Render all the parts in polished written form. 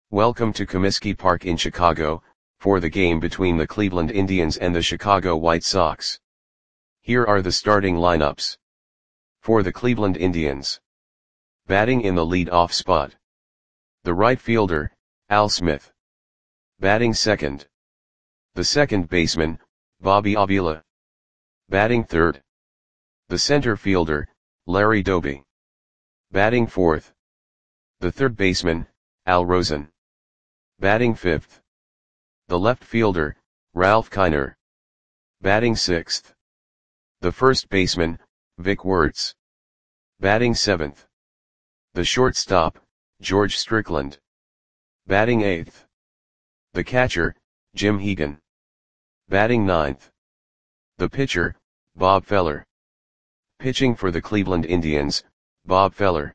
Welcome to Comiskey Park in Chicago, for the game between the Cleveland Indians and the Chicago White Sox. Here are the starting lineups. For the Cleveland Indians. Batting in the lead-off spot. The right fielder, Al Smith. Batting second. The second baseman, Bobby Avila. Batting third. The center fielder, Larry Doby. Batting fourth. The third baseman, Al Rosen. Batting fifth. The left fielder, Ralph Kiner. Batting sixth. The first baseman, Vic Wertz. Batting seventh. The shortstop, George Strickland. Batting eighth. The catcher, Jim Hegan. Batting ninth. The pitcher, Bob Feller. Pitching for the Cleveland Indians, Bob Feller.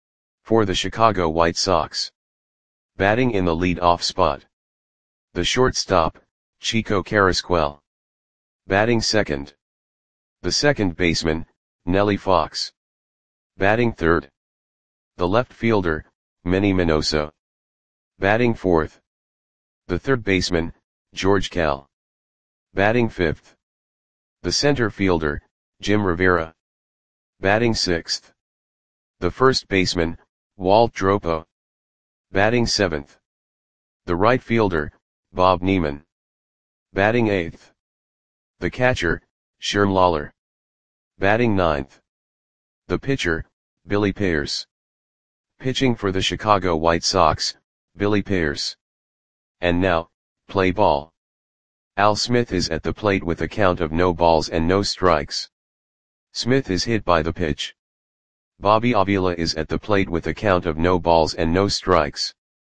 For the Chicago White Sox. Batting in the lead-off spot. The shortstop, Chico Carrasquel. Batting second. The second baseman, Nellie Fox. Batting third. The left fielder, Manny Minoso. Batting fourth. The third baseman, George Kell. Batting fifth. The center fielder, Jim Rivera. Batting sixth. The first baseman, Walt Dropo. Batting seventh. The right fielder, Bob Neiman. Batting eighth. The catcher, Sherm Lawler. Batting ninth. The pitcher, Billy Pierce. Pitching for the Chicago White Sox, Billy Pierce. And now, play ball. Al Smith is at the plate with a count of no balls and no strikes. Smith is hit by the pitch. Bobby Avila is at the plate with a count of no balls and no strikes.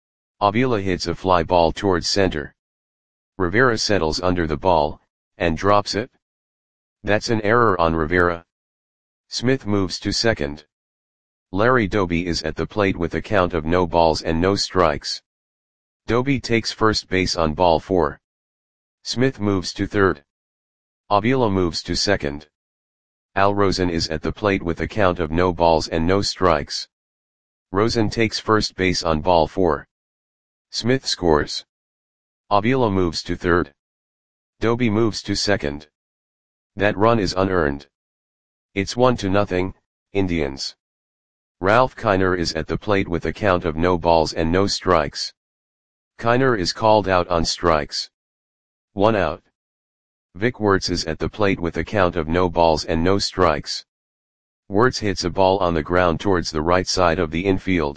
Avila hits a fly ball towards center. Rivera settles under the ball, and drops it. That's an error on Rivera. Smith moves to second. Larry Doby is at the plate with a count of no balls and no strikes. Doby takes first base on ball 4. Smith moves to third. Avila moves to second. Al Rosen is at the plate with a count of no balls and no strikes. Rosen takes first base on ball 4. Smith scores. Avila moves to third. Doby moves to second. That run is unearned. It's 1-0, Indians. Ralph Kiner is at the plate with a count of no balls and no strikes. Kiner is called out on strikes. 1 out. Vic Wertz is at the plate with a count of no balls and no strikes. Wertz hits a ball on the ground towards the right side of the infield.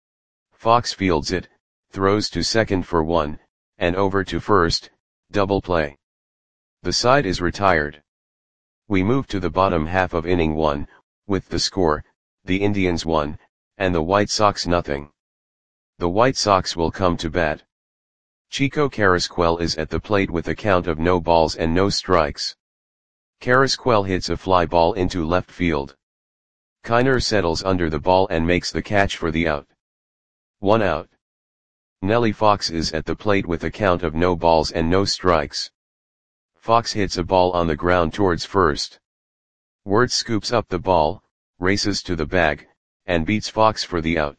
Fox fields it, throws to second for 1, and over to first, double play. The side is retired. We move to the bottom half of inning 1, with the score, the Indians 1, and the White Sox 0. The White Sox will come to bat. Chico Carrasquel is at the plate with a count of no balls and no strikes. Carrasquel hits a fly ball into left field. Kiner settles under the ball and makes the catch for the out. 1 out. Nellie Fox is at the plate with a count of no balls and no strikes. Fox hits a ball on the ground towards first. Wertz scoops up the ball, races to the bag, and beats Fox for the out.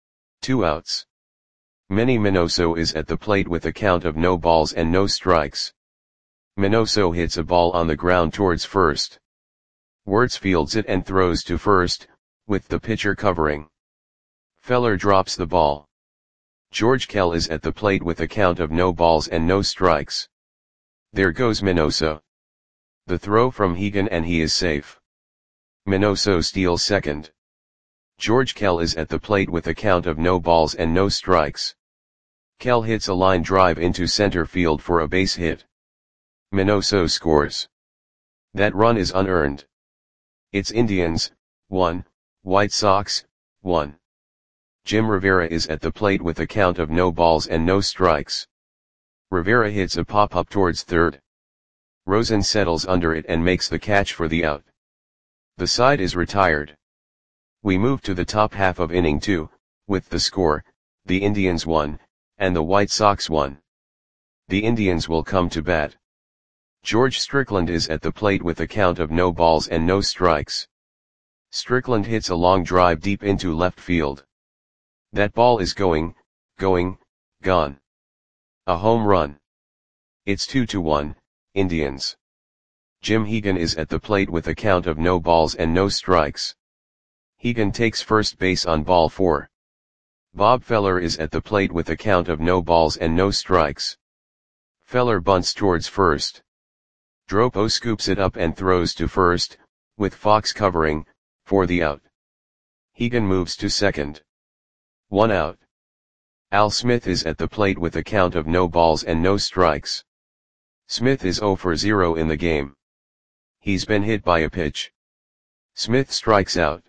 2 outs. Manny Minoso is at the plate with a count of no balls and no strikes. Minoso hits a ball on the ground towards first. Wertz fields it and throws to first, with the pitcher covering. Feller drops the ball. George Kell is at the plate with a count of no balls and no strikes. There goes Minoso. The throw from Hegan and he is safe. Minoso steals second. George Kell is at the plate with a count of no balls and no strikes. Kell hits a line drive into center field for a base hit. Minoso scores. That run is unearned. It's Indians, 1, White Sox, 1. Jim Rivera is at the plate with a count of no balls and no strikes. Rivera hits a pop-up towards third. Rosen settles under it and makes the catch for the out. The side is retired. We move to the top half of inning 2, with the score, the Indians 1, and the White Sox 1. The Indians will come to bat. George Strickland is at the plate with a count of no balls and no strikes. Strickland hits a long drive deep into left field. That ball is going, gone. A home run. It's 2-1, Indians. Jim Hegan is at the plate with a count of no balls and no strikes. Hegan takes first base on ball 4. Bob Feller is at the plate with a count of no balls and no strikes. Feller bunts towards first. Dropo scoops it up and throws to first, with Fox covering, for the out. Hegan moves to second. 1 out. Al Smith is at the plate with a count of no balls and no strikes. Smith is 0 for 0 in the game. He's been hit by a pitch. Smith strikes out.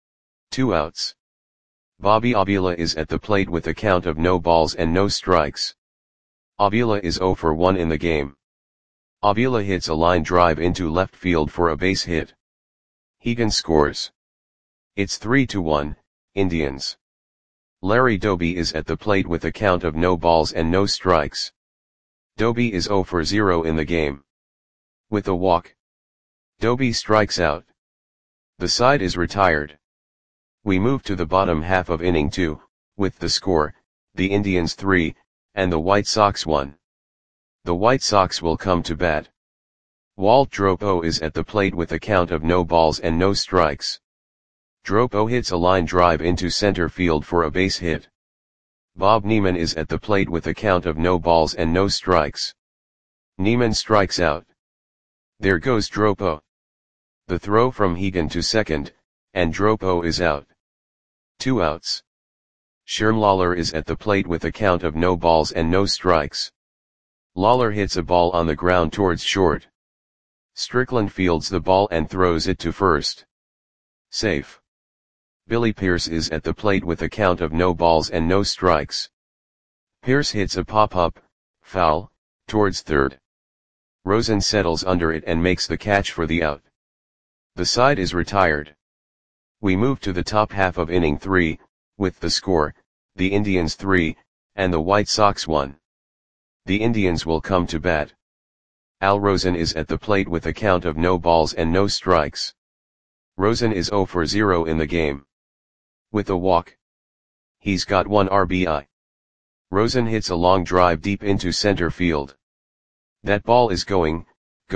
2 outs. Bobby Avila is at the plate with a count of no balls and no strikes. Avila is 0 for 1 in the game. Avila hits a line drive into left field for a base hit. Hegan scores. It's 3-1, Indians. Larry Doby is at the plate with a count of no balls and no strikes. Doby is 0 for 0 in the game. With a walk, Doby strikes out. The side is retired. We move to the bottom half of inning 2, with the score, the Indians 3, and the White Sox 1. The White Sox will come to bat. Walt Dropo is at the plate with a count of no balls and no strikes. Dropo hits a line drive into center field for a base hit. Bob Neiman is at the plate with a count of no balls and no strikes. Neiman strikes out. There goes Dropo. The throw from Hegan to second, and Dropo is out. 2 outs. Sherm Lawler is at the plate with a count of no balls and no strikes. Lawler hits a ball on the ground towards short. Strickland fields the ball and throws it to first. Safe. Billy Pierce is at the plate with a count of no balls and no strikes. Pierce hits a pop-up, foul, towards third. Rosen settles under it and makes the catch for the out. The side is retired. We move to the top half of inning 3, with the score, the Indians 3, and the White Sox 1. The Indians will come to bat. Al Rosen is at the plate with a count of no balls and no strikes. Rosen is 0 for 0 in the game. With a walk, he's got 1 RBI. Rosen hits a long drive deep into center field. That ball is going,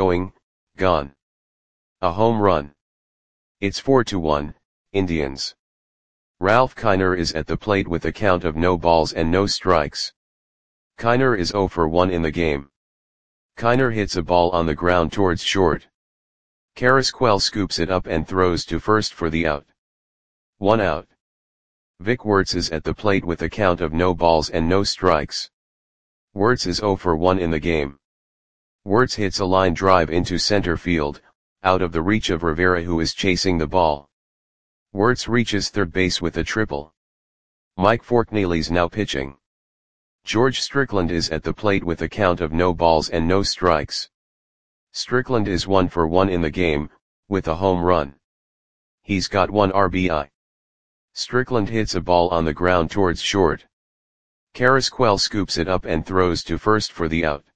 gone. A home run. It's 4-1, Indians. Ralph Kiner is at the plate with a count of no balls and no strikes. Kiner is 0 for 1 in the game. Kiner hits a ball on the ground towards short. Carrasquel scoops it up and throws to first for the out. 1 out. Vic Wertz is at the plate with a count of no balls and no strikes. Wertz is 0 for 1 in the game. Wertz hits a line drive into center field, out of the reach of Rivera who is chasing the ball. Wertz reaches third base with a triple. Mike Forkneely's now pitching. George Strickland is at the plate with a count of no balls and no strikes. Strickland is 1 for 1 in the game, with a home run. He's got 1 RBI. Strickland hits a ball on the ground towards short. Carrasquel scoops it up and throws to first for the out.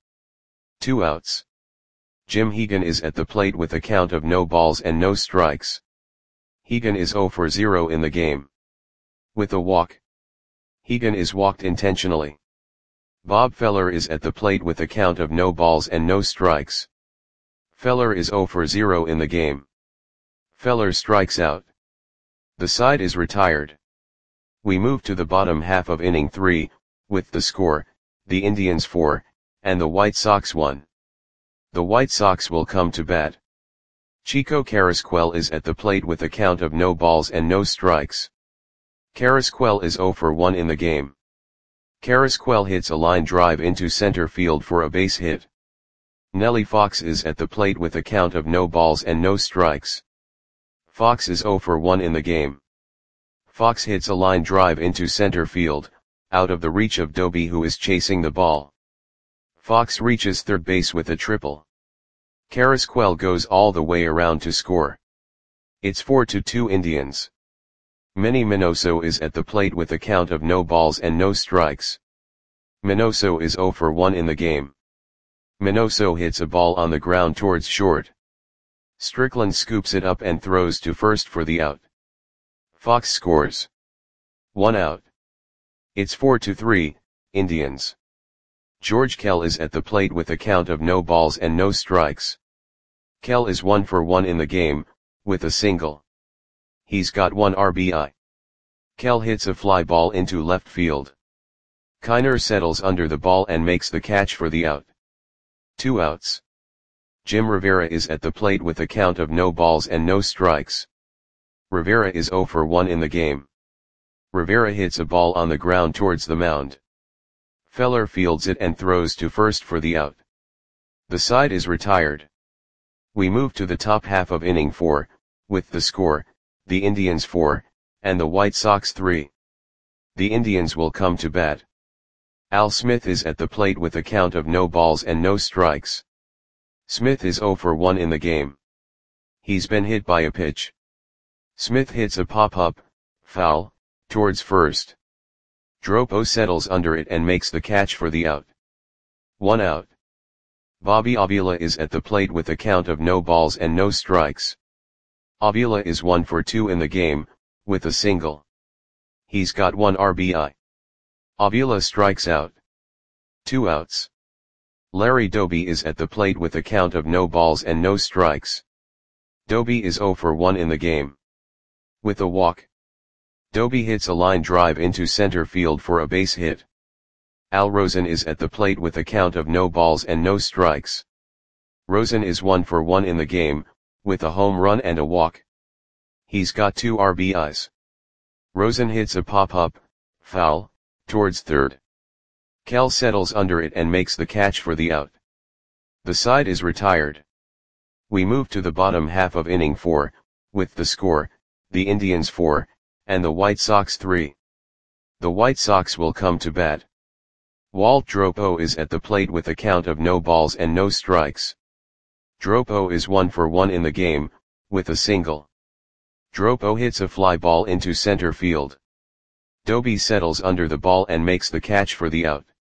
2 outs. Jim Hegan is at the plate with a count of no balls and no strikes. Hegan is 0 for 0 in the game. With a walk, Hegan is walked intentionally. Bob Feller is at the plate with a count of no balls and no strikes. Feller is 0 for 0 in the game. Feller strikes out. The side is retired. We move to the bottom half of inning 3, with the score, the Indians 4, and the White Sox 1. The White Sox will come to bat. Chico Carrasquel is at the plate with a count of no balls and no strikes. Carrasquel is 0 for 1 in the game. Carrasquel hits a line drive into center field for a base hit. Nellie Fox is at the plate with a count of no balls and no strikes. Fox is 0 for 1 in the game. Fox hits a line drive into center field, out of the reach of Doby who is chasing the ball. Fox reaches third base with a triple. Carrasquel goes all the way around to score. It's 4-2 Indians. Manny Minoso is at the plate with a count of no balls and no strikes. Minoso is 0 for 1 in the game. Minoso hits a ball on the ground towards short. Strickland scoops it up and throws to first for the out. Fox scores. 1 out. It's 4-3, Indians. George Kell is at the plate with a count of no balls and no strikes. Kell is 1 for 1 in the game, with a single. He's got 1 RBI. Kell hits a fly ball into left field. Kiner settles under the ball and makes the catch for the out. 2 outs. Jim Rivera is at the plate with a count of no balls and no strikes. Rivera is 0 for 1 in the game. Rivera hits a ball on the ground towards the mound. Feller fields it and throws to first for the out. The side is retired. We move to the top half of inning 4, with the score, the Indians 4, and the White Sox 3. The Indians will come to bat. Al Smith is at the plate with a count of no balls and no strikes. Smith is 0 for 1 in the game. He's been hit by a pitch. Smith hits a pop-up, foul, towards first. Dropo settles under it and makes the catch for the out. 1 out. Bobby Avila is at the plate with a count of no balls and no strikes. Avila is 1 for 2 in the game, with a single. He's got 1 RBI. Avila strikes out. 2 outs. Larry Doby is at the plate with a count of no balls and no strikes. Doby is 0 for 1 in the game. With a walk. Doby hits a line drive into center field for a base hit. Al Rosen is at the plate with a count of no balls and no strikes. Rosen is 1 for 1 in the game, with a home run and a walk. He's got 2 RBIs. Rosen hits a pop-up, foul, towards third. Kell settles under it and makes the catch for the out. The side is retired. We move to the bottom half of inning 4, with the score, the Indians 4, and the White Sox 3. The White Sox will come to bat. Walt Dropo is at the plate with a count of no balls and no strikes. Dropo is 1 for 1 in the game, with a single. Dropo hits a fly ball into center field. Doby settles under the ball and makes the catch for the out.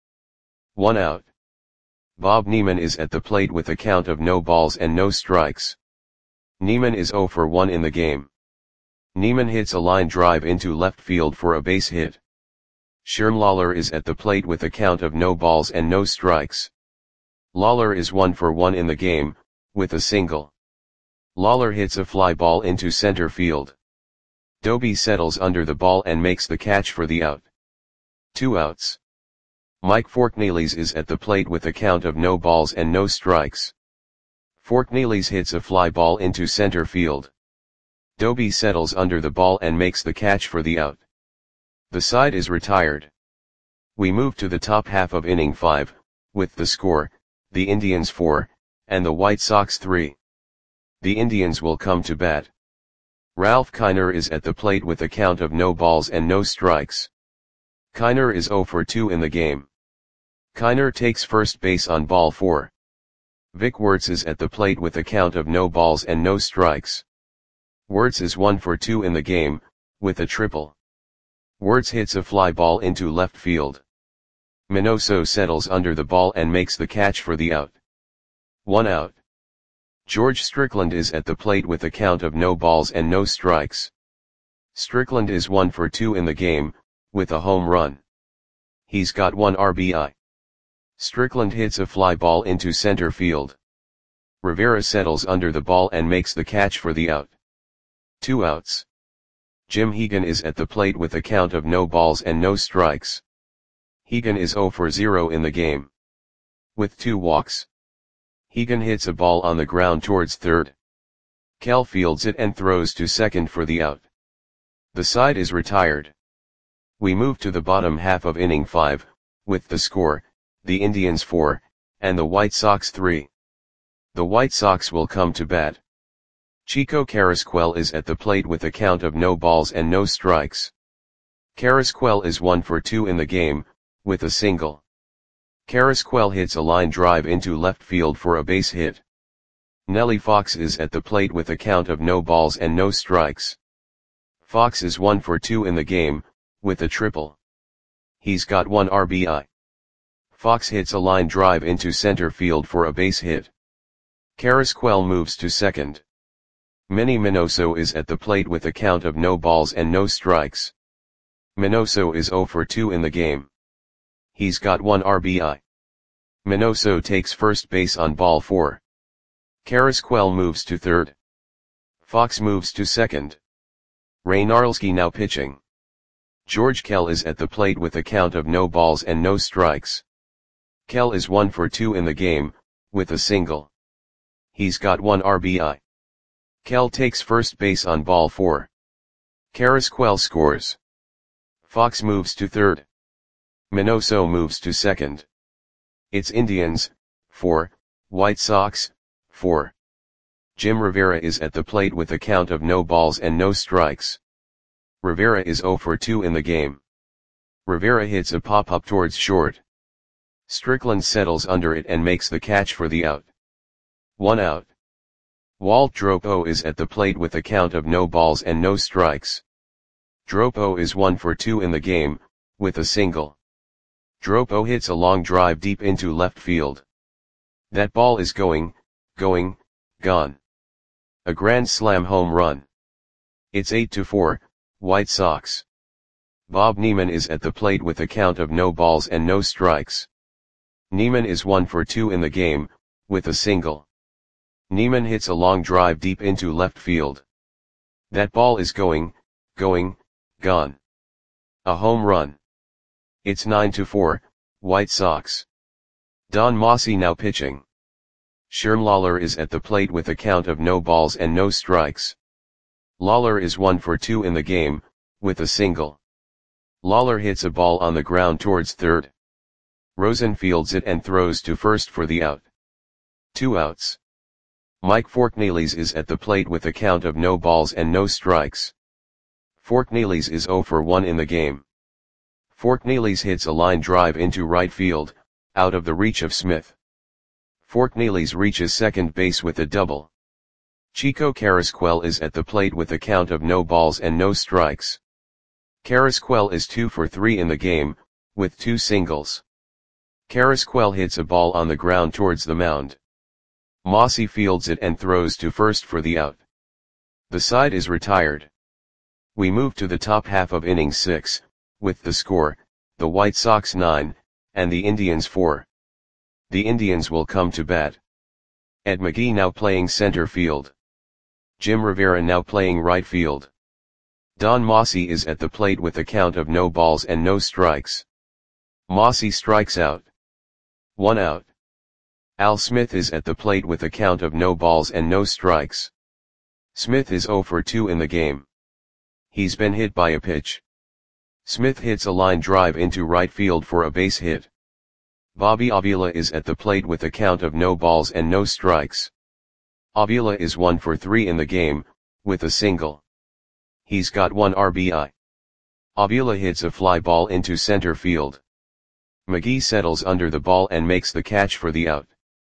1 out. Bob Neiman is at the plate with a count of no balls and no strikes. Neiman is 0 for 1 in the game. Neiman hits a line drive into left field for a base hit. Sherm Lawler is at the plate with a count of no balls and no strikes. Lawler is 1 for 1 in the game, with a single. Lawler hits a fly ball into center field. Doby settles under the ball and makes the catch for the out. 2 outs. Mike Forknelis is at the plate with a count of no balls and no strikes. Forknelis hits a fly ball into center field. Doby settles under the ball and makes the catch for the out. The side is retired. We move to the top half of inning 5, with the score, the Indians 4, and the White Sox 3. The Indians will come to bat. Ralph Kiner is at the plate with a count of no balls and no strikes. Kiner is 0 for 2 in the game. Kiner takes first base on ball 4. Vic Wertz is at the plate with a count of no balls and no strikes. Wertz is 1 for 2 in the game, with a triple. Wertz hits a fly ball into left field. Minoso settles under the ball and makes the catch for the out. 1 out. George Strickland is at the plate with a count of no balls and no strikes. Strickland is 1 for 2 in the game, with a home run. He's got 1 RBI. Strickland hits a fly ball into center field. Rivera settles under the ball and makes the catch for the out. 2 outs. Jim Hegan is at the plate with a count of no balls and no strikes. Hegan is 0 for 0 in the game. With 2 walks. Hegan hits a ball on the ground towards third. Kell fields it and throws to second for the out. The side is retired. We move to the bottom half of inning 5, with the score, the Indians 4, and the White Sox 3. The White Sox will come to bat. Chico Carrasquel is at the plate with a count of no balls and no strikes. Carrasquel is 1 for 2 in the game, with a single. Carrasquel hits a line drive into left field for a base hit. Nellie Fox is at the plate with a count of no balls and no strikes. Fox is 1 for 2 in the game, with a triple. He's got 1 RBI. Fox hits a line drive into center field for a base hit. Carrasquel moves to second. Manny Minoso is at the plate with a count of no balls and no strikes. Minoso is 0 for 2 in the game. He's got 1 RBI. Minoso takes first base on ball 4. Carrasquel moves to third. Fox moves to second. Reynarski now pitching. George Kell is at the plate with a count of no balls and no strikes. Kell is 1 for 2 in the game, with a single. He's got 1 RBI. Kell takes first base on ball 4. Carrasquel scores. Fox moves to third. Minoso moves to second. It's Indians, 4, White Sox, 4. Jim Rivera is at the plate with a count of no balls and no strikes. Rivera is 0 for 2 in the game. Rivera hits a pop-up towards short. Strickland settles under it and makes the catch for the out. 1 out. Walt Dropo is at the plate with a count of no balls and no strikes. Dropo is 1 for 2 in the game, with a single. Dropo hits a long drive deep into left field. That ball is gone. A grand slam home run. It's 8-4, White Sox. Bob Neiman is at the plate with a count of no balls and no strikes. Neiman is 1 for 2 in the game, with a single. Neiman hits a long drive deep into left field. That ball is gone. A home run. It's 9-4, White Sox. Don Mossi now pitching. Sherm Lawler is at the plate with a count of no balls and no strikes. Lawler is 1 for 2 in the game, with a single. Lawler hits a ball on the ground towards third. Rosen fields it and throws to first for the out. 2 outs. Mike Forknelis is at the plate with a count of no balls and no strikes. Forknelis is 0 for 1 in the game. Forknelis hits a line drive into right field, out of the reach of Smith. Forknelis reaches second base with a double. Chico Carrasquel is at the plate with a count of no balls and no strikes. Carrasquel is 2 for 3 in the game, with 2 singles. Carrasquel hits a ball on the ground towards the mound. Mossi fields it and throws to first for the out. The side is retired. We move to the top half of inning 6, with the score, the White Sox 9, and the Indians 4. The Indians will come to bat. Ed McGee now playing center field. Jim Rivera now playing right field. Don Mossi is at the plate with a count of no balls and no strikes. Mossi strikes out. 1 out. Al Smith is at the plate with a count of no balls and no strikes. Smith is 0 for 2 in the game. He's been hit by a pitch. Smith hits a line drive into right field for a base hit. Bobby Avila is at the plate with a count of no balls and no strikes. Avila is 1 for 3 in the game, with a single. He's got 1 RBI. Avila hits a fly ball into center field. McGee settles under the ball and makes the catch for the out.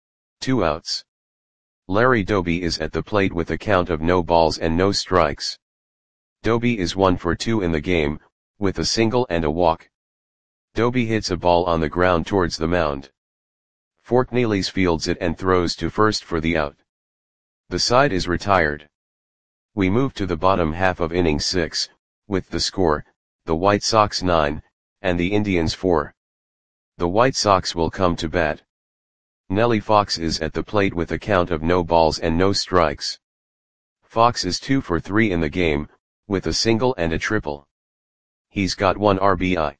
2 outs. Larry Doby is at the plate with a count of no balls and no strikes. Doby is 1 for 2 in the game, with a single and a walk. Doby hits a ball on the ground towards the mound. Forknelis fields it and throws to first for the out. The side is retired. We move to the bottom half of inning 6, with the score, the White Sox 9, and the Indians 4. The White Sox will come to bat. Nellie Fox is at the plate with a count of no balls and no strikes. Fox is 2 for 3 in the game, with a single and a triple. He's got 1 RBI.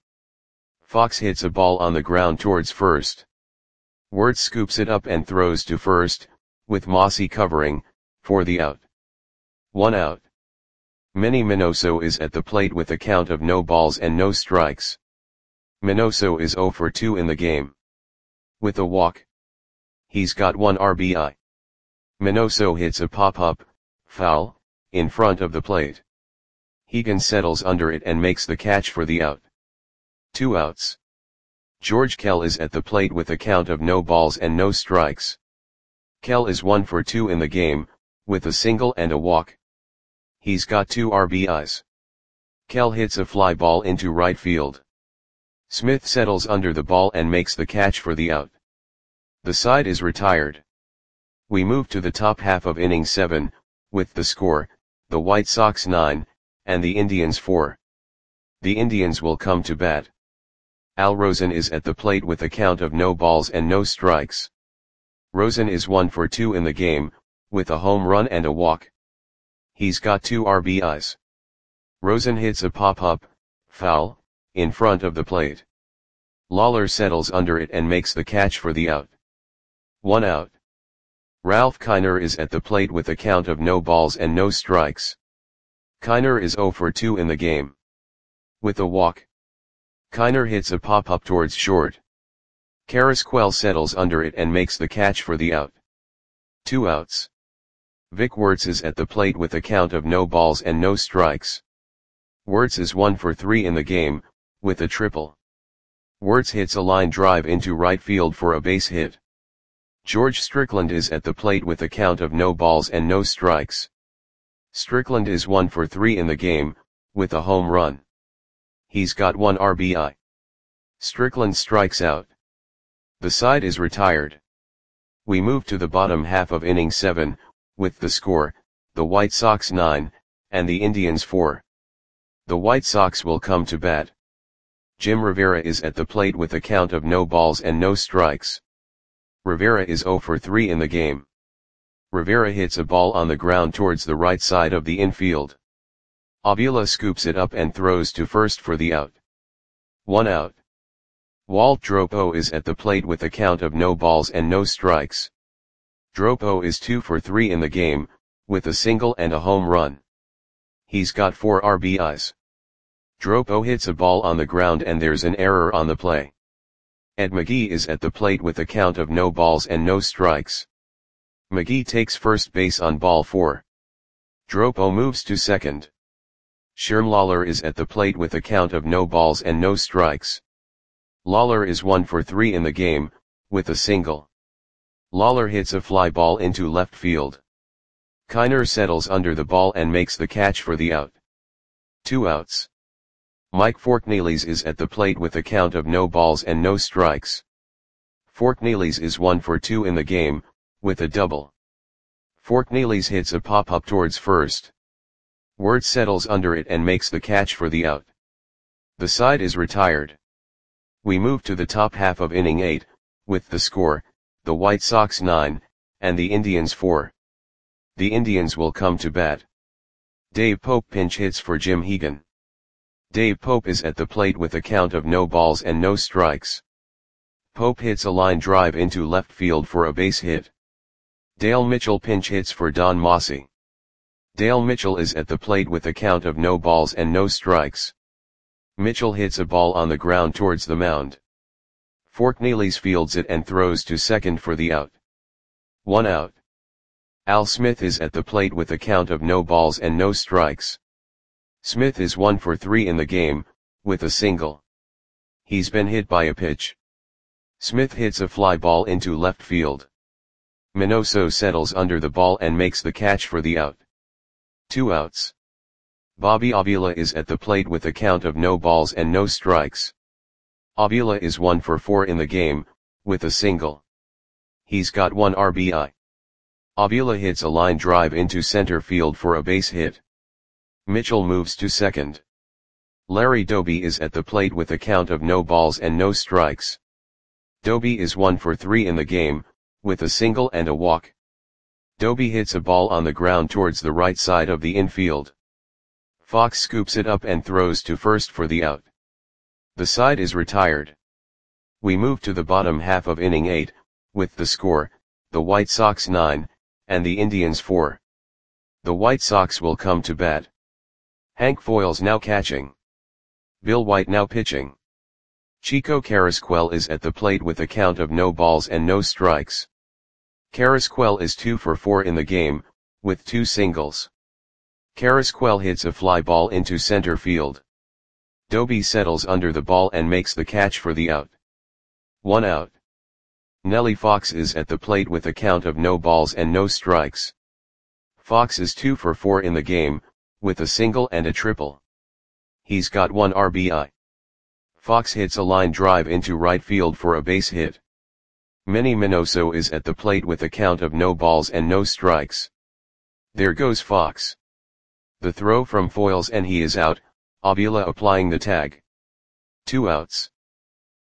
Fox hits a ball on the ground towards first. Wirtz scoops it up and throws to first, with Mossi covering, for the out. 1 out. Manny Minoso is at the plate with a count of no balls and no strikes. Minoso is 0 for 2 in the game. With a walk. He's got 1 RBI. Minoso hits a pop-up, foul, in front of the plate. Hegan settles under it and makes the catch for the out. 2 outs. George Kell is at the plate with a count of no balls and no strikes. Kell is 1 for 2 in the game, with a single and a walk. He's got 2 RBIs. Kell hits a fly ball into right field. Smith settles under the ball and makes the catch for the out. The side is retired. We move to the top half of inning 7, with the score, the White Sox 9, and the Indians 4. The Indians will come to bat. Al Rosen is at the plate with a count of no balls and no strikes. Rosen is 1 for 2 in the game, with a home run and a walk. He's got 2 RBIs. Rosen hits a pop-up, foul, in front of the plate. Lawler settles under it and makes the catch for the out. 1 out. Ralph Kiner is at the plate with a count of no balls and no strikes. Kiner is 0 for 2 in the game. With a walk. Kiner hits a pop-up towards short. Carrasquel settles under it and makes the catch for the out. 2 outs. Vic Wertz is at the plate with a count of no balls and no strikes. Wertz is 1 for 3 in the game, with a triple. Wertz hits a line drive into right field for a base hit. George Strickland is at the plate with a count of no balls and no strikes. Strickland is 1 for 3 in the game, with a home run. He's got 1 RBI. Strickland strikes out. The side is retired. We move to the bottom half of inning 7, with the score, the White Sox 9, and the Indians 4. The White Sox will come to bat. Jim Rivera is at the plate with a count of no balls and no strikes. Rivera is 0 for 3 in the game. Rivera hits a ball on the ground towards the right side of the infield. Avila scoops it up and throws to first for the out. 1 out. Walt Dropo is at the plate with a count of no balls and no strikes. Dropo is 2 for 3 in the game, with a single and a home run. He's got 4 RBIs. Dropo hits a ball on the ground and there's an error on the play. Ed McGee is at the plate with a count of no balls and no strikes. McGee takes first base on ball 4. Dropo moves to second. Sherm Lawler is at the plate with a count of no balls and no strikes. Lawler is 1 for 3 in the game, with a single. Lawler hits a fly ball into left field. Kiner settles under the ball and makes the catch for the out. 2 outs. Mike Forknelis is at the plate with a count of no balls and no strikes. Forknelis is 1 for 2 in the game, with a double. Forknelis hits a pop-up towards first. Wertz settles under it and makes the catch for the out. The side is retired. We move to the top half of inning 8, with the score, the White Sox 9, and the Indians 4. The Indians will come to bat. Dave Pope pinch hits for Jim Hegan. Dave Pope is at the plate with a count of no balls and no strikes. Pope hits a line drive into left field for a base hit. Dale Mitchell pinch hits for Don Mossy. Dale Mitchell is at the plate with a count of no balls and no strikes. Mitchell hits a ball on the ground towards the mound. Forknelis fields it and throws to second for the out. 1 out. Al Smith is at the plate with a count of no balls and no strikes. Smith is 1 for 3 in the game, with a single. He's been hit by a pitch. Smith hits a fly ball into left field. Minoso settles under the ball and makes the catch for the out. 2 outs. Bobby Avila is at the plate with a count of no balls and no strikes. Avila is 1 for 4 in the game, with a single. He's got 1 RBI. Avila hits a line drive into center field for a base hit. Mitchell moves to second. Larry Doby is at the plate with a count of no balls and no strikes. Doby is 1 for 3 in the game, with a single and a walk. Doby hits a ball on the ground towards the right side of the infield. Fox scoops it up and throws to first for the out. The side is retired. We move to the bottom half of inning 8, with the score, the White Sox 9, and the Indians 4. The White Sox will come to bat. Hank Foyles now catching. Bill White now pitching. Chico Carrasquel is at the plate with a count of no balls and no strikes. Carrasquel is 2 for 4 in the game, with 2 singles. Carrasquel hits a fly ball into center field. Doby settles under the ball and makes the catch for the out. 1 out. Nellie Fox is at the plate with a count of no balls and no strikes. Fox is 2 for 4 in the game, with a single and a triple. He's got 1 RBI. Fox hits a line drive into right field for a base hit. Manny Minoso is at the plate with a count of no balls and no strikes. There goes Fox. The throw from Foyles and he is out, Avila applying the tag. 2 outs.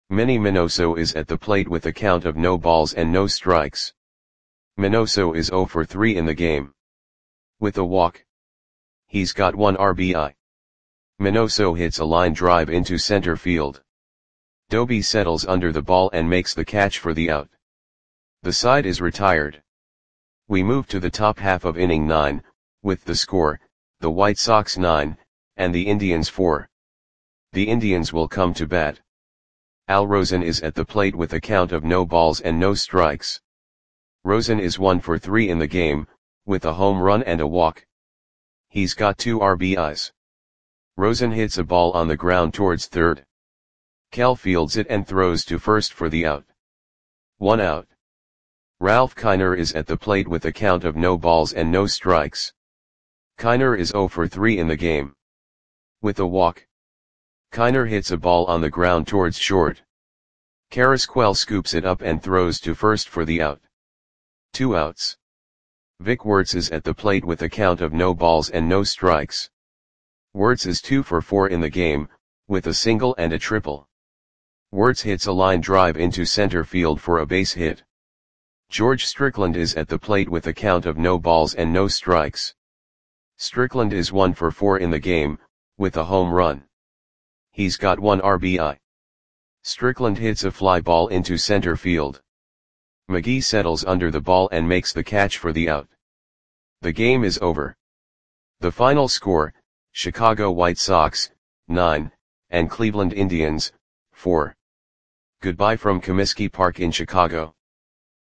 Manny Minoso is at the plate with a count of no balls and no strikes. Minoso is 0 for 3 in the game. With a walk. He's got 1 RBI. Minoso hits a line drive into center field. Doby settles under the ball and makes the catch for the out. The side is retired. We move to the top half of inning 9, with the score, the White Sox 9, and the Indians 4. The Indians will come to bat. Al Rosen is at the plate with a count of no balls and no strikes. Rosen is 1 for 3 in the game, with a home run and a walk. He's got 2 RBIs. Rosen hits a ball on the ground towards third. Cal fields it and throws to first for the out. 1 out. Ralph Kiner is at the plate with a count of no balls and no strikes. Kiner is 0 for 3 in the game. With a walk. Kiner hits a ball on the ground towards short. Carrasquel scoops it up and throws to first for the out. 2 outs. Vic Wertz is at the plate with a count of no balls and no strikes. Wertz is 2 for 4 in the game, with a single and a triple. Wertz hits a line drive into center field for a base hit. George Strickland is at the plate with a count of no balls and no strikes. Strickland is 1 for 4 in the game, with a home run. He's got 1 RBI. Strickland hits a fly ball into center field. McGee settles under the ball and makes the catch for the out. The game is over. The final score, Chicago White Sox, 9, and Cleveland Indians, 4. Goodbye from Comiskey Park in Chicago.